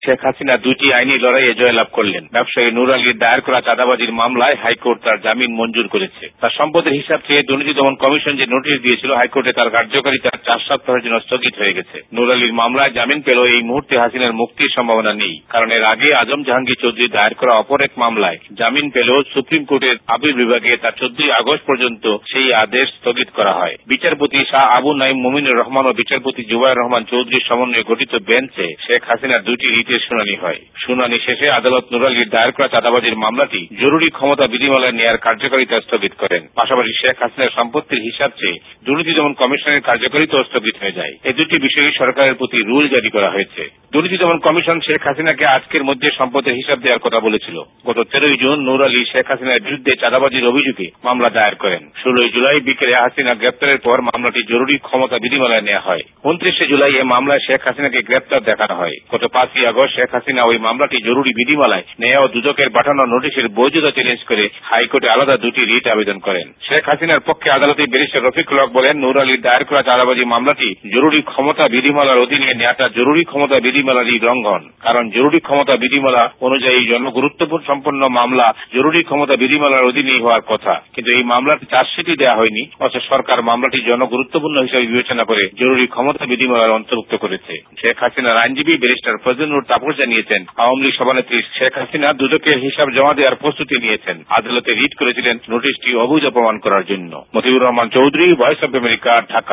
শেখ হাসিনা দুটি আইনি লড়াইয়ে জয়লাভ করলেন। ব্যবসায়ী নূর আলীর দায়ের করা চাঁদাবাজির মামলায় হাইকোর্ট তার জামিন মঞ্জুর করেছে। তার সম্পদের হিসাব চেয়ে দুর্নীতি দমন কমিশন যে নোটিশ দিয়েছিল, হাইকোর্টে তার কার্যকারিতা 4 সপ্তাহের জন্য স্থগিত হয়ে গেছে। নূর আলীর মামলায় জামিন পেলেও এই মুহূর্তে হাসিনার মুক্তির সম্ভাবনা নেই, কারণ এর আগে আজম জাহাঙ্গীর চৌধুরী দায়ের করা অপর এক মামলায় জামিন পেলেও সুপ্রিম কোর্টের আপিল বিভাগে তা 14 আগস্ট পর্যন্ত সেই আদেশ স্থগিত করা হয়। বিচারপতি শাহ আবু নাইম মুমিনুর রহমান ও বিচারপতি জুবায়ের রহমান চৌধুরীর সমন্বয়ে গঠিত বেঞ্চে শেখ হাসিনার দুটি রিটের শুনানি হয়। শুনানি শেষে আদালত নূর আলীর দায়ের করা চাঁদাবাজির মামলাটি জরুরি ক্ষমতা বিধিমালায় নেওয়ার কার্যকারিতা স্থগিত করেন। পাশাপাশি শেখ হাসিনার সম্পত্তির হিসাব চেয়ে দুর্নীতি দমন কমিশনের কার্যকারিতাও স্থগিত হয়ে যায়। এই দুটি বিষয়ে সরকারের প্রতি রুল জারি করা হয়েছে। দুর্নীতি দমন কমিশন শেখ হাসিনাকে আজকের মধ্যে সম্পদের হিসাব দেওয়ার কথা বলেছিল। গত 13 জুন নূর আলী শেখ হাসিনার বিরুদ্ধে চাঁদাবাজির অভিযোগে মামলা দায়ের করেন। 16 জুলাই বিকেলে হাসিনা গ্রেপ্তারের পর মামলাটি জরুরি ক্ষমতা বিধিমালায় নেওয়া হয়। 29 জুলাই এ মামলায় শেখ হাসিনাকে গ্রেপ্তার দেখানো হয়। গত 5 আগস্ট শেখ হাসিনা ওই মামলাটি জরুরি বিধিমালায় নেওয়া ও দুদকের পাঠানো নোটিশের বৈধতা চ্যালেঞ্জ করে হাইকোর্টে আলাদা দুটি রিট আবেদন করেন। শেখ হাসিনার পক্ষে আদালতে ব্যারিস্টার রফিকুল হক বলেন, নূর আলীর দায়ের করা চাঁদাবাজি মামলাটি জরুরি ক্ষমতা বিধিমালার অধীনে নেওয়াটা জরুরি ক্ষমতা বিধিমালারই লঙ্ঘন। কারণ জরুরি ক্ষমতা বিধিমালা অনুযায়ী জনগুরুত্বপূর্ণ সম্পন্ন মামলা জরুরি ক্ষমতা বিধিমালার অধীনেই হওয়ার কথা, কিন্তু এই মামলার চার্জশিটই দেওয়া হয়নি, অথচ সরকার মামলাটি জনগুরুত্বপূর্ণ হিসেবে বিবেচনা করে জরুরি ক্ষমতা বিধিমালার অন্তর্ভুক্ত করেছে। শেখ হাসিনার আইনজীবী ব্যারিস্টার ফজলুর তাপস জানিয়েছেন, আওয়ামী লীগ সভানেত্রী শেখ হাসিনা দুদকের হিসাব জমা দেওয়ার প্রস্তুতি নিয়েছেন। আদালতে রিট করেছিলেন নোটিশটি অবৈধ প্রমাণ করার জন্য। Motiur Rahman Chowdhury, voice of America, Dhaka.